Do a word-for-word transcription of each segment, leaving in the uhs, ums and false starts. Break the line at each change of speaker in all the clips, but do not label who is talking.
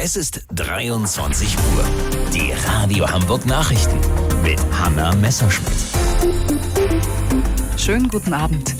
Es ist dreiundzwanzig Uhr. Die Radio Hamburg Nachrichten mit Hanna Messerschmidt.
Schönen guten Abend.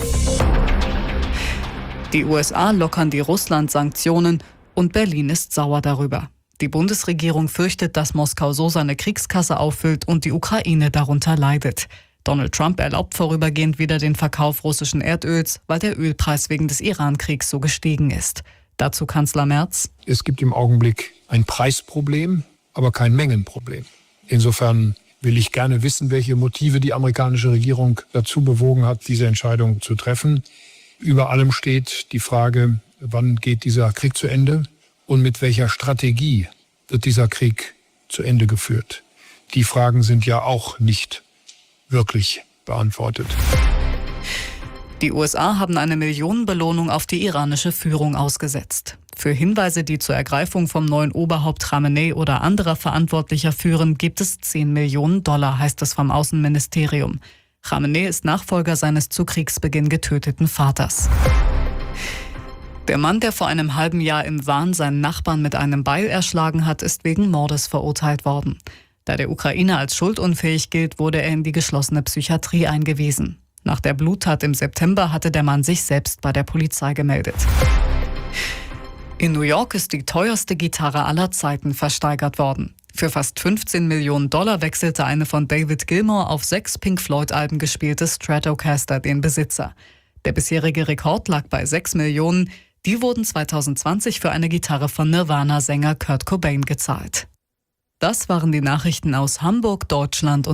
Die U S A lockern die Russland-Sanktionen und Berlin ist sauer darüber. Die Bundesregierung fürchtet, dass Moskau so seine Kriegskasse auffüllt und die Ukraine darunter leidet. Donald Trump erlaubt vorübergehend wieder den Verkauf russischen Erdöls, weil der Ölpreis wegen des Iran-Kriegs so gestiegen ist. Dazu Kanzler Merz:
Es gibt im Augenblick ein Preisproblem, aber kein Mengenproblem. Insofern will ich gerne wissen, welche Motive die amerikanische Regierung dazu bewogen hat, diese Entscheidung zu treffen. Über allem steht die Frage, wann geht dieser Krieg zu Ende und mit welcher Strategie wird dieser Krieg zu Ende geführt. Die Fragen sind ja auch nicht wirklich beantwortet.
Die U S A haben eine Millionenbelohnung auf die iranische Führung ausgesetzt. Für Hinweise, die zur Ergreifung vom neuen Oberhaupt Khamenei oder anderer Verantwortlicher führen, gibt es zehn Millionen Dollar, heißt es vom Außenministerium. Khamenei ist Nachfolger seines zu Kriegsbeginn getöteten Vaters. Der Mann, der vor einem halben Jahr im Wahn seinen Nachbarn mit einem Beil erschlagen hat, ist wegen Mordes verurteilt worden. Da der Ukrainer als schuldunfähig gilt, wurde er in die geschlossene Psychiatrie eingewiesen. Nach der Bluttat im September hatte der Mann sich selbst bei der Polizei gemeldet. In New York ist die teuerste Gitarre aller Zeiten versteigert worden. Für fast fünfzehn Millionen Dollar wechselte eine von David Gilmour auf sechs Pink Floyd-Alben gespielte Stratocaster den Besitzer. Der bisherige Rekord lag bei sechs Millionen. Die wurden zweitausendzwanzig für eine Gitarre von Nirvana-Sänger Kurt Cobain gezahlt. Das waren die Nachrichten aus Hamburg, Deutschland und